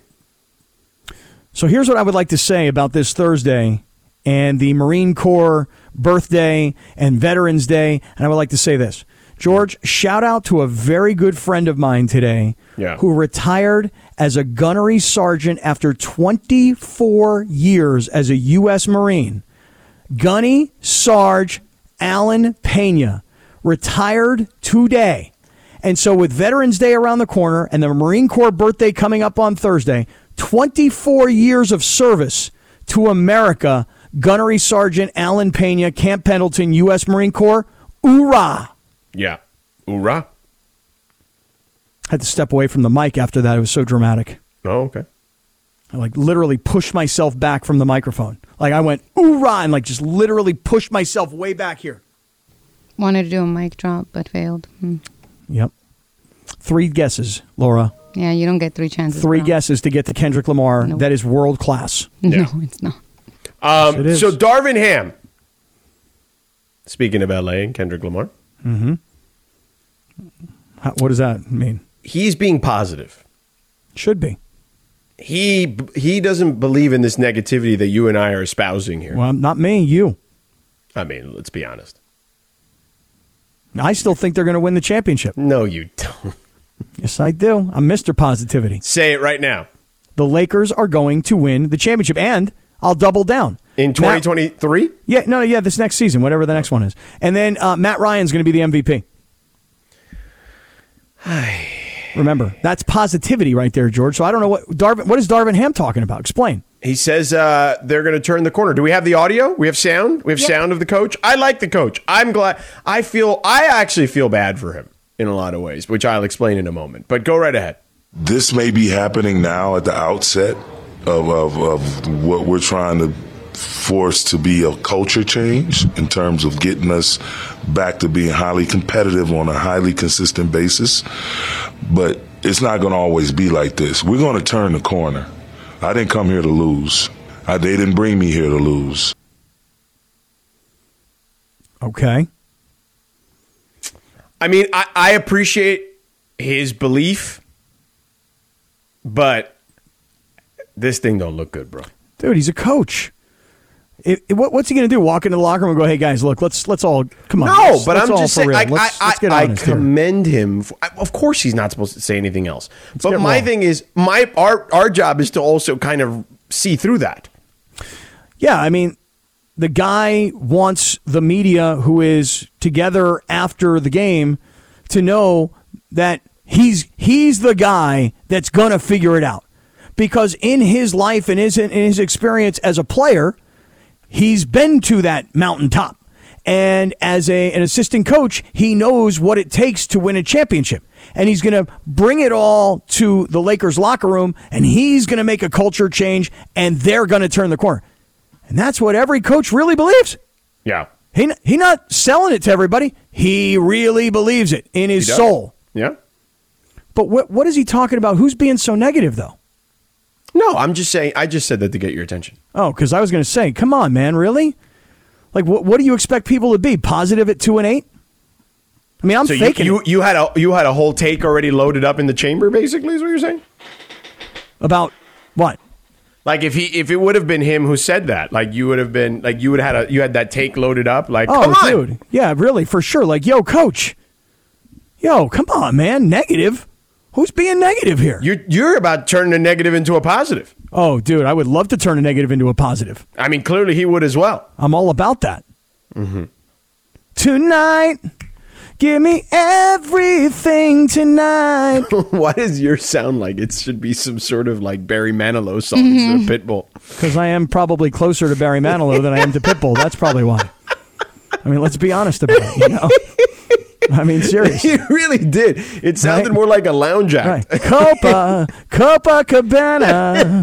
So here's what I would like to say about this Thursday and the Marine Corps birthday and Veterans Day. And I would like to say this. George, shout out to a very good friend of mine today Yeah. who retired as a gunnery sergeant after twenty-four years as a U S Marine. Gunny Sarge Alan Pena retired today. And so with Veterans Day around the corner and the Marine Corps birthday coming up on Thursday, twenty-four years of service to America, Gunnery Sergeant Alan Pena, Camp Pendleton, U S Marine Corps. Hoorah! Yeah. Hoorah. Had to step away from the mic after that. It was so dramatic. Oh, okay. I like literally pushed myself back from the microphone. Like I went, hoorah, and like just literally pushed myself way back here. Wanted to do a mic drop, but failed. Hmm. Yep. Three guesses, Laura. Yeah, you don't get three chances. Three bro. guesses to get to Kendrick Lamar. Nope. That is world class. No, it's not. Um, It is. so Darvin Ham. Speaking of L A and Kendrick Lamar, How, what does that mean? he's being positive. Should be. He he doesn't believe in this negativity that you and I are espousing here. Well, not me, you. I mean, let's be honest. I still think they're going to win the championship. No, you don't. Yes, I do. I'm Mister Positivity. Say it right now. The Lakers are going to win the championship, and I'll double down. In Matt- twenty twenty-three? Yeah, no, yeah, this next season, whatever the next one is. And then uh, Matt Ryan's going to be the M V P. Remember, that's positivity right there, George. So I don't know what Darvin. What is Darvin Ham talking about? Explain. He says uh, they're going to turn the corner. Do we have the audio? We have sound? We have sound of the coach? I like the coach. I'm glad. I feel, I actually feel bad for him in a lot of ways, which I'll explain in a moment. But go right ahead. This may be happening now at the outset of, of, of what we're trying to force to be a culture change in terms of getting us back to being highly competitive on a highly consistent basis. But it's not going to always be like this. We're going to turn the corner. I didn't come here to lose. I, they didn't bring me here to lose. Okay. I mean, I, I appreciate his belief, but this thing don't look good, bro. Dude, he's a coach. It, it, what, what's he going to do? Walk into the locker room and go, "Hey guys, look, let's let's all come on." No, let's, but let's I'm all just for saying. real. I, Let's, I, let's get I, honest I here. commend him. For, I, of course, he's not supposed to say anything else. Let's but get my wrong. thing is, my our our job is to also kind of see through that. Yeah, I mean, the guy wants the media who is together after the game to know that he's he's the guy that's going to figure it out. Because in his life and his, in his experience as a player, he's been to that mountaintop. And as a, an assistant coach, he knows what it takes to win a championship. And he's going to bring it all to the Lakers locker room, and he's going to make a culture change, and they're going to turn the corner. And that's what every coach really believes. Yeah. He he not selling it to everybody. He really believes it in his He does. soul. Yeah. But what what is he talking about? Who's being so negative, though? No, I'm just saying. I just said that to get your attention. Oh, because I was going to say, come on, man, really? Like, what what do you expect people to be? Positive at two and eight? I mean, I'm so you, faking you it. you had a you had a whole take already loaded up in the chamber. Basically, is what you're saying. About what? Like if he if it would have been him who said that, like you would have been like you would have had a you had that take loaded up. Like, Oh, come on, dude, yeah, really, for sure. Like, yo, coach, yo, come on, man, negative. Who's being negative here? You're you're about turning a negative into a positive. Oh, dude, I would love to turn a negative into a positive. I mean, clearly he would as well. I'm all about that. Mm-hmm. Tonight, give me everything tonight. Why does yours sound like it should be some sort of like Barry Manilow song instead of Pitbull? Because I am probably closer to Barry Manilow than I am to Pitbull. That's probably why. I mean, let's be honest about it, you know? I mean, seriously. You really did. It sounded Right? more like a lounge act. Right. Copa, Copacabana.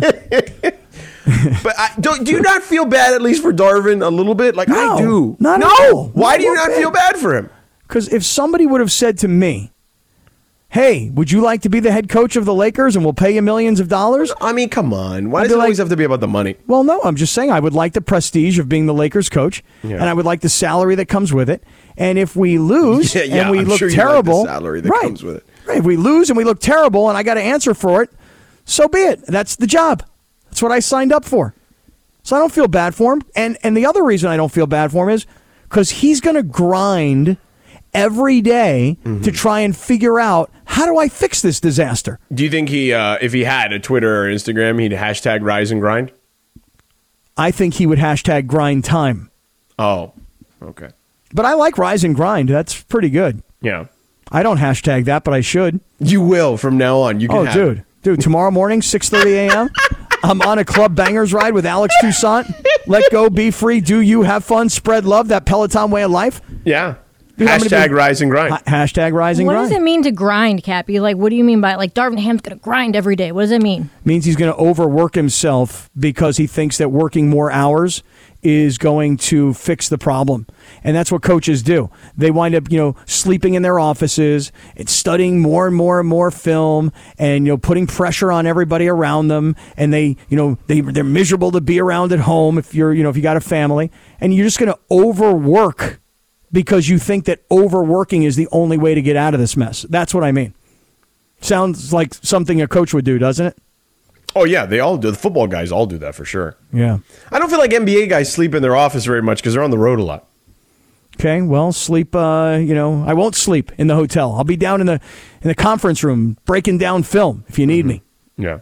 But I, don't, do you not feel bad at least for Darvin a little bit? Like No, I do. not no. at all. Why do you Not not bad. feel bad for him? Because if somebody would have said to me, hey, would you like to be the head coach of the Lakers and we'll pay you millions of dollars? I mean, come on. Why I'd does be it like- always have to be about the money? Well, no, I'm just saying I would like the prestige of being the Lakers coach, Yeah. and I would like the salary that comes with it. And if we lose Yeah, yeah, and we I'm look sure you like the terrible, salary that right, comes with it. right, if we lose and we look terrible and I got to answer for it, so be it. That's the job. That's what I signed up for. So I don't feel bad for him. And and the other reason I don't feel bad for him is because he's going to grind every day Mm-hmm. to try and figure out, how do I fix this disaster? Do you think he, uh, if he had a Twitter or Instagram, he'd hashtag Rise and Grind? I think he would hashtag grind time. Oh, okay. But I like rise and grind. That's pretty good. Yeah. I don't hashtag that, but I should. You will from now on. You can Oh, have dude. it. Dude, tomorrow morning, six thirty a.m., I'm on a Club Bangers ride with Alex Toussaint. Let go, be free, do you, have fun, spread love, that Peloton way of life. Yeah. Dude, I'm gonna Hashtag be- Rise and Grind. Ha- hashtag rise and What grind. does it mean to grind, Cappy? Like, what do you mean by, like, Darvin Ham's going to grind every day? What does it mean? Means he's going to overwork himself because he thinks that working more hours is going to fix the problem. And that's what coaches do. They wind up, you know, sleeping in their offices and studying more and more and more film and, you know, putting pressure on everybody around them. And they, you know, they, they're miserable to be around at home if you're, you know, if you got a family. And you're just going to overwork because you think that overworking is the only way to get out of this mess. That's what I mean. Sounds like something a coach would do, doesn't it? Oh, yeah. They all do. The football guys all do that for sure. Yeah. I don't feel like N B A guys sleep in their office very much because they're on the road a lot. Okay, well, sleep. Uh, you know, I won't sleep in the hotel. I'll be down in the in the conference room breaking down film if you need me. Yeah.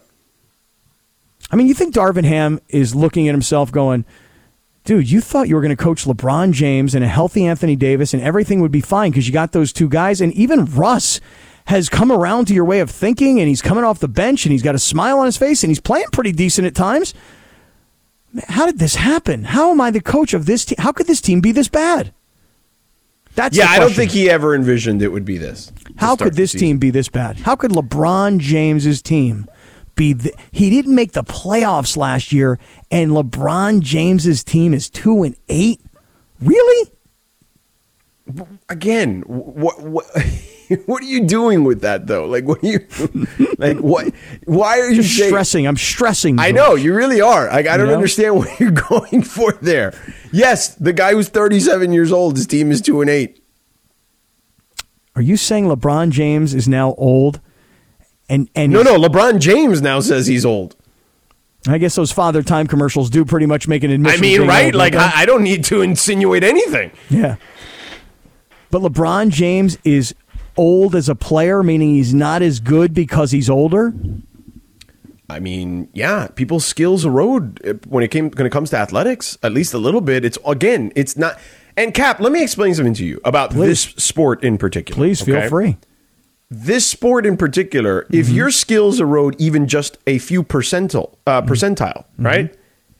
I mean, you think Darvin Ham is looking at himself, going, "Dude, you thought you were going to coach LeBron James and a healthy Anthony Davis, and everything would be fine because you got those two guys, and even Russ has come around to your way of thinking, and he's coming off the bench, and he's got a smile on his face, and he's playing pretty decent at times. How did this happen? How am I the coach of this team? How could this team be this bad?" That's yeah. the I don't question. think he ever envisioned it would be this. How could this team be this bad? How could LeBron James's team be? Th- he didn't make the playoffs last year, and LeBron James's team is two and eight. Really? Again, what what what are you doing with that though? Like, what are you like? What? Why are you Just saying, stressing? I'm stressing. I George. know you really are. Like, I don't You know? understand what you're going for there. Yes, the guy who's thirty-seven years old, his team is two and eight. Are you saying LeBron James is now old? And and No, no. LeBron James now says he's old. I guess those Father Time commercials do pretty much make an admission. I mean, being right? old, Like, don't they? I, I don't need to insinuate anything. Yeah. But LeBron James is old as a player, meaning he's not as good because he's older. I mean, yeah, people's skills erode when it came when it comes to athletics, at least a little bit. It's again, it's not. And Cap, let me explain something to you about Please. this sport in particular. Please feel okay? free. This sport in particular, if Mm-hmm. your skills erode even just a few percentile, uh, percentile, Mm-hmm. right?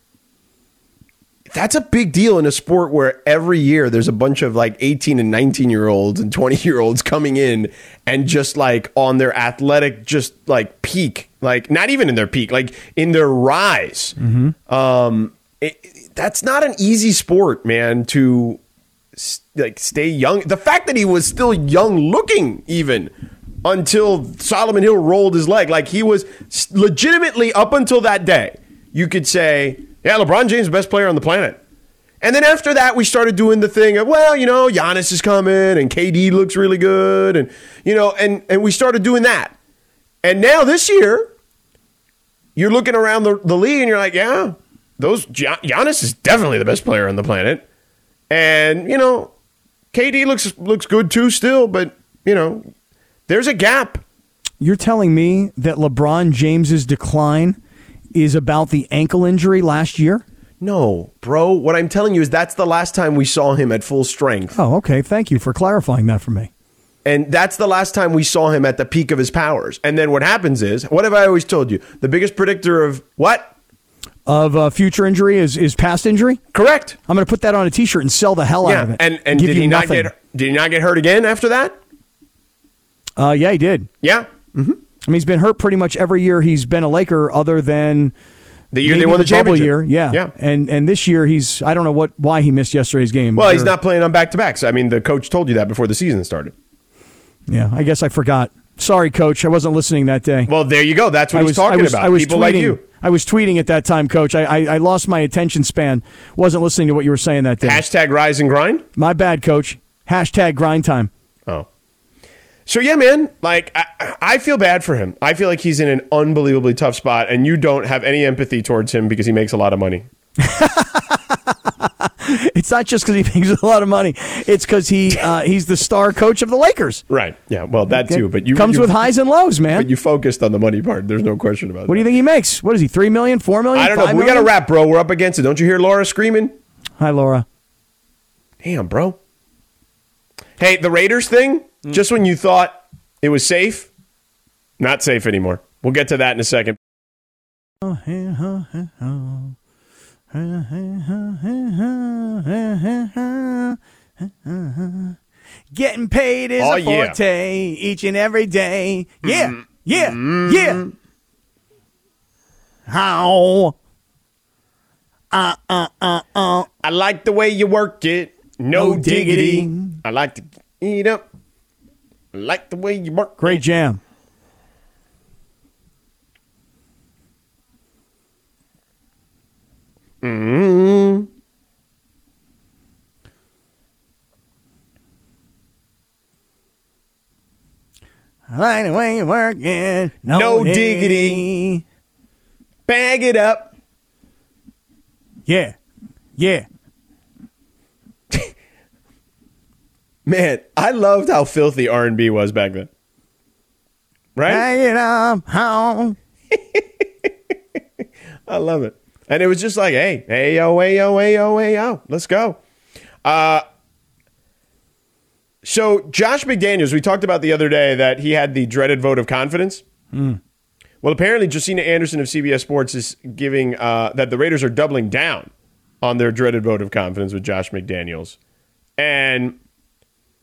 That's a big deal in a sport where every year there's a bunch of like eighteen and nineteen year olds and twenty year olds coming in and just like on their athletic, just like peak, like not even in their peak, like in their rise. Mm-hmm. Um, it, that's not an easy sport, man, to s- like stay young. The fact that he was still young looking even until Solomon Hill rolled his leg, like he was s- legitimately up until that day, you could say, yeah, LeBron James is the best player on the planet. And then after that, we started doing the thing of, well, you know, Giannis is coming and K D looks really good. And, you know, and, and we started doing that. And now this year, you're looking around the, the league and you're like, yeah, those Gian- Giannis is definitely the best player on the planet. And, you know, K D looks looks good too still, but, you know, there's a gap. You're telling me that LeBron James's decline is about the ankle injury last year? No, bro. What I'm telling you is that's the last time we saw him at full strength. Oh, okay. Thank you for clarifying that for me. And that's the last time we saw him at the peak of his powers. And then what happens is, what have I always told you? The biggest predictor of what? Of uh, future injury is, is past injury? Correct. I'm going to put that on a T-shirt and sell the hell out Yeah. of it. And and Give did you he not nothing. get did he not get hurt again after that? Uh, yeah, he did. Yeah. Mm-hmm. I mean, he's been hurt pretty much every year he's been a Laker, other than The year they maybe won the bubble championship. year. Yeah, Yeah. And and this year he's I don't know what why he missed yesterday's game. Well, he's Or- not playing on back to backs. I mean, the coach told you that before the season started. Yeah, I guess I forgot. Sorry, Coach. I wasn't listening that day. Well, there you go. That's what I he's was, talking I was, about. I was People tweeting, like you. I was tweeting at that time, Coach. I, I I lost my attention span. Wasn't listening to what you were saying that day. Hashtag rise and grind. My bad, Coach. Hashtag grind time. Oh. So, yeah, man, like, I, I feel bad for him. I feel like he's in an unbelievably tough spot, and you don't have any empathy towards him because he makes a lot of money. It's not just because he makes a lot of money. It's because he uh, he's the star coach of the Lakers. Right. Yeah, well, that Okay. too. But you Comes you- with highs and lows, man. But you focused on the money part. There's no question about What do you think he makes? What is he, three million, four million, I don't know. five We got to million? wrap, bro. We're up against it. Don't you hear Laura screaming? Hi, Laura. Damn, bro. Hey, the Raiders thing, just when you thought it was safe, not safe anymore. We'll get to that in a second. Getting paid is Oh, a yeah. forte each and every day. Yeah, yeah, yeah. How? Uh, uh, uh, uh. I like the way you work it. No, No diggity. diggity. I like to eat up. I like the way you work. Great jam. Mm-hmm. I like the way you work it. No, No diggity. diggity. Bag it up. Yeah, yeah. Man, I loved how filthy R and B was back then. Right? Bag it up, how? I love it. And it was just like, hey, hey, yo, hey, yo, hey, yo, hey, yo, let's go. Uh, so Josh McDaniels, we talked about the other day that he had the dreaded vote of confidence. Mm. Well, apparently Josina Anderson of C B S Sports is giving uh, that the Raiders are doubling down on their dreaded vote of confidence with Josh McDaniels. And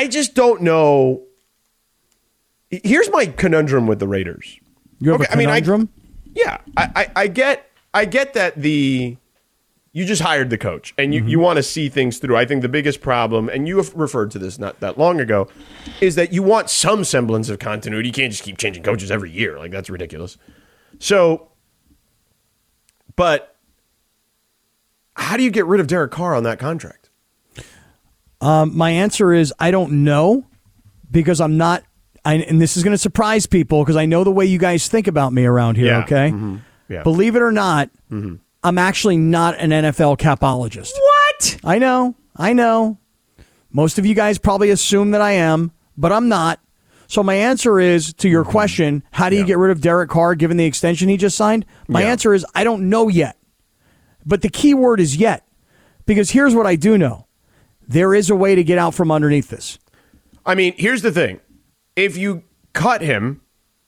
just don't know. Here's my conundrum with the Raiders. You have okay, a conundrum? I mean, I, yeah, I, I, I get, I get that the you just hired the coach and you, mm-hmm. you want to see things through. I think the biggest problem, and you have referred to this not that long ago, is that you want some semblance of continuity. You can't just keep changing coaches every year. Like, that's ridiculous. So, but how do you get rid of Derek Carr on that contract? Um, my answer is I don't know, because I'm not, I, and this is going to surprise people because I know the way you guys think about me around here, yeah. okay? Mm-hmm. Yeah. Believe it or not, mm-hmm. I'm actually not an N F L capologist. What? I know, I know. Most of you guys probably assume that I am, but I'm not. So my answer is, to your question, how do you yeah. get rid of Derek Carr given the extension he just signed? My yeah. answer is I don't know yet. But the key word is yet, because here's what I do know. There is a way to get out from underneath this. I mean, here's the thing. If you cut him,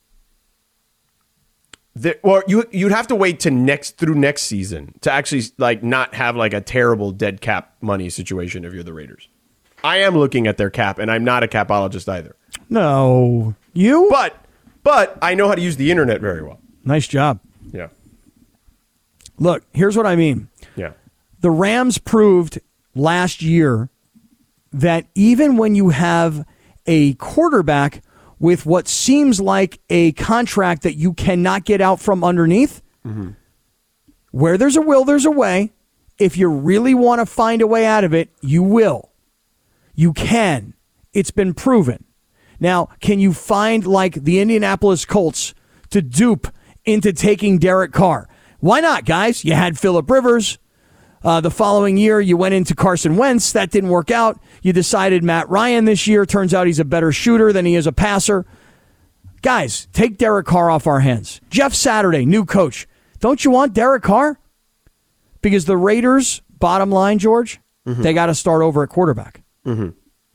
the, well, you, you'd have to wait to next through next season to actually like not have like a terrible dead cap money situation if you're the Raiders. I am looking at their cap, and I'm not a capologist either. No. You? But, but I know how to use the internet very well. Nice job. Yeah. Look, here's what I mean. Yeah. The Rams proved last year that even when you have a quarterback with what seems like a contract that you cannot get out from underneath, mm-hmm. where there's a will, there's a way. If you really want to find a way out of it, you will. You can. It's been proven. Now, can you find, like, the Indianapolis Colts to dupe into taking Derek Carr? Why not, guys? You had Phillip Rivers. Uh, the following year, you went into Carson Wentz. That didn't work out. You decided Matt Ryan this year. Turns out he's a better shooter than he is a passer. Guys, take Derek Carr off our hands. Jeff Saturday, new coach. Don't you want Derek Carr? Because the Raiders, bottom line, George, mm-hmm. they got to start over at quarterback. Mm-hmm.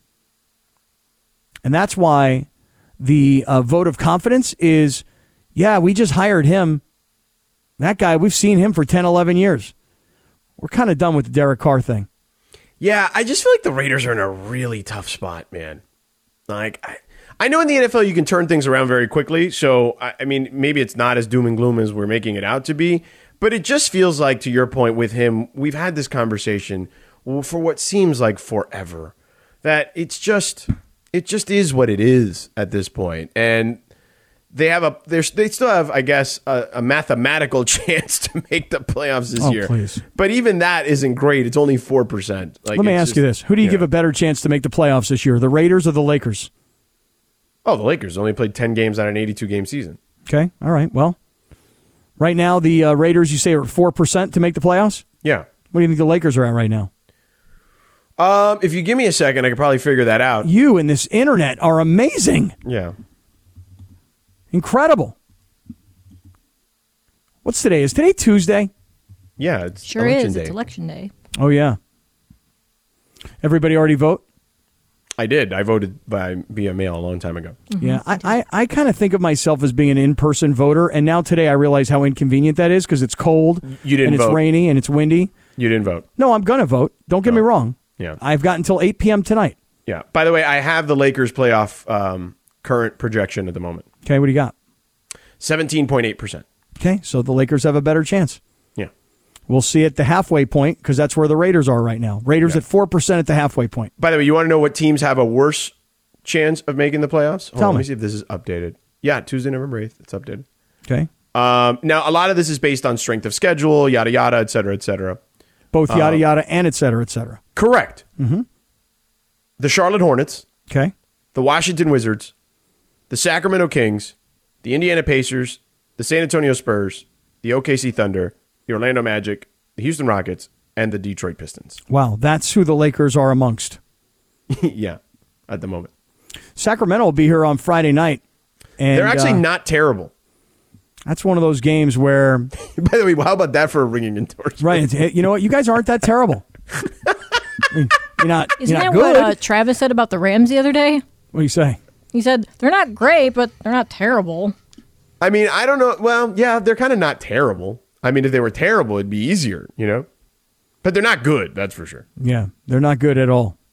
And that's why the uh, vote of confidence is, yeah, we just hired him. That guy, we've seen him for ten, eleven years. We're kind of done with the Derek Carr thing. Yeah, I just feel like the Raiders are in a really tough spot, man. Like, I, I know in the N F L you can turn things around very quickly, so, I, I mean, maybe it's not as doom and gloom as we're making it out to be, but it just feels like, to your point with him, we've had this conversation for what seems like forever, that it's just, it just is what it is at this point, and they have a, they still have, I guess, a, a mathematical chance to make the playoffs this oh, year. Please. But even that isn't great. It's only four percent. Like, let me ask just, you this: who do you yeah. give a better chance to make the playoffs this year, the Raiders or the Lakers? Oh, the Lakers only played ten games out of an eighty-two game season. Okay, all right. Well, right now the uh, Raiders, you say, are four percent to make the playoffs. Yeah. What do you think the Lakers are at right now? Um, if you give me a second, I could probably figure that out. You and this internet are amazing. Yeah. Incredible. What's today? Is today Tuesday? Yeah, it's sure election is. day. It's election day. Oh, yeah. Everybody already vote? I did. I voted by via mail a long time ago. Mm-hmm. Yeah, I, I, I kind of think of myself as being an in-person voter, and now today I realize how inconvenient that is because it's cold, you didn't and it's vote. rainy, and it's windy. You didn't vote. No, I'm going to vote. Don't get no. me wrong. Yeah. I've got until eight p.m. tonight. Yeah. By the way, I have the Lakers playoff um, current projection at the moment. Okay, what do you got? seventeen point eight percent. Okay, so the Lakers have a better chance. Yeah. We'll see at the halfway point because that's where the Raiders are right now. Raiders yeah. at four percent at the halfway point. By the way, you want to know what teams have a worse chance of making the playoffs? Hold Tell on, me. Let me see if this is updated. Yeah, Tuesday, November eighth. It's updated. Okay. Um, now, a lot of this is based on strength of schedule, yada, yada, et cetera, et cetera. Both yada, um, yada, and et cetera, et cetera. Correct. Mm-hmm. The Charlotte Hornets. Okay. The Washington Wizards. The Sacramento Kings. The Indiana Pacers. The San Antonio Spurs. The O K C Thunder. The Orlando Magic. The Houston Rockets. And the Detroit Pistons. Wow, that's who the Lakers are amongst. Yeah, at the moment. Sacramento will be here on Friday night. And, They're actually uh, not terrible. That's one of those games where... By the way, how about that for a ringing endorsement? Right. You know what? You guys aren't that terrible. I mean, you're not, Isn't you're not that good. what uh, Travis said about the Rams the other day? What do you say? He said, they're not great, but they're not terrible. I mean, I don't know. Well, yeah, they're kind of not terrible. I mean, if they were terrible, it'd be easier, you know? But they're not good, that's for sure. Yeah, they're not good at all.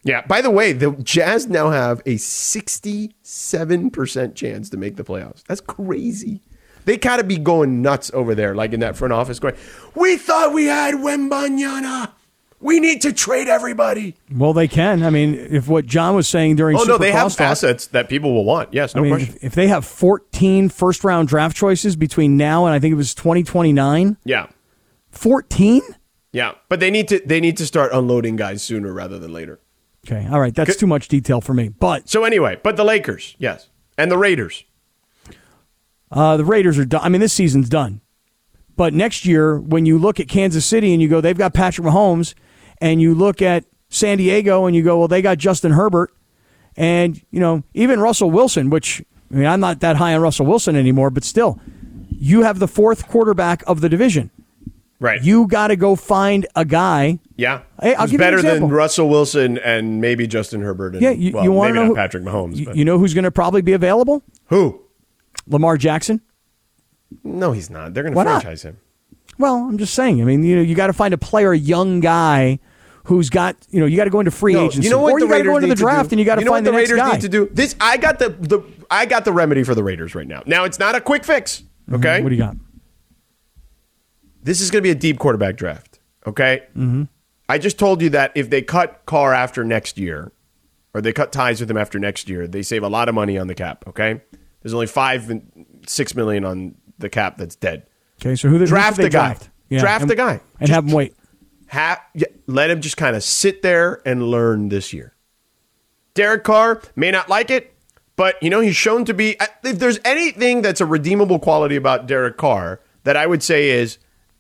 Yeah. By the way, the Jazz now have a sixty-seven percent chance to make the playoffs. That's crazy. They gotta be going nuts over there, like in that front office, going, "We thought we had Wembanyama. We need to trade everybody." Well, they can. I mean, if what John was saying during oh no, they have Supercross talk, assets that people will want. Yes, no I mean, question. if, if they have fourteen first round draft choices between now and I think it was twenty twenty-nine. Yeah, fourteen. Yeah, but they need to they need to start unloading guys sooner rather than later. Okay, all right, that's too much detail for me. But so anyway, but the Lakers, yes, and the Raiders. Uh, the Raiders are done. I mean, this season's done. But next year, when you look at Kansas City and you go, they've got Patrick Mahomes, and you look at San Diego and you go, well, they got Justin Herbert, and you know even Russell Wilson. Which I mean, I'm not that high on Russell Wilson anymore, but still, you have the fourth quarterback of the division. Right. You got to go find a guy. Yeah. Hey, I'll who's give you an better example. than Russell Wilson and maybe Justin Herbert. And, Yeah, you, well, you want maybe to know not who, Patrick Mahomes. You, But. you know who's going to probably be available? Who? Lamar Jackson. No, he's not. They're going to Why not? franchise him. Well, I'm just saying. I mean, you know, you got to find a player, a young guy who's got, you know, you got to go into free No, agency, you know what or you the got to Raiders go into the need to draft do? and you got to You know find what the, the next Raiders guy. need to do? This I got the, the I got the remedy for the Raiders right now. Now it's not a quick fix. Okay. What do you got? This is going to be a deep quarterback draft. Okay. Mm-hmm. I just told you that if they cut Carr after next year, or they cut ties with him after next year, they save a lot of money on the cap. Okay. There's only five and six million on the cap that's dead. Okay, so who the draft who should the they guy? draft? Yeah, Draft and- the guy and have him wait. Ha- yeah, let him just kind of sit there and learn this year. Derek Carr may not like it, but you know he's shown to be. If there's anything that's a redeemable quality about Derek Carr, that I would say is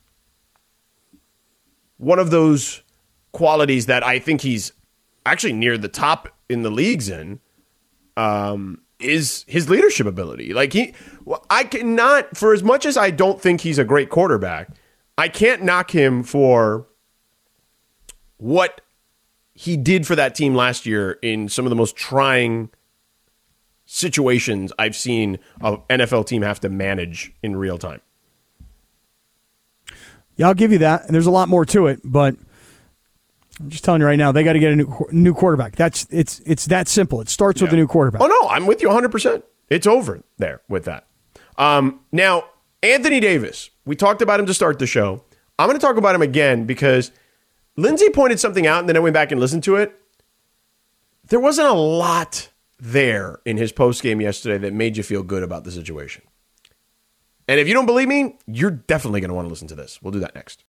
one of those qualities that I think he's actually near the top in the leagues in, um, is his leadership ability. Like he, well, I cannot, for as much as I don't think he's a great quarterback, I can't knock him for what he did for that team last year in some of the most trying situations I've seen an N F L team have to manage in real time. Yeah, I'll give you that. And there's a lot more to it, but I'm just telling you right now, they got to get a new new quarterback. That's it's it's that simple. It starts with a new quarterback. Oh no, I'm with you one hundred percent. It's over there with that. Um, now, Anthony Davis, we talked about him to start the show. I'm going to talk about him again because Lindsay pointed something out, and then I went back and listened to it. There wasn't a lot there in his postgame yesterday that made you feel good about the situation. And if you don't believe me, you're definitely going to want to listen to this. We'll do that next.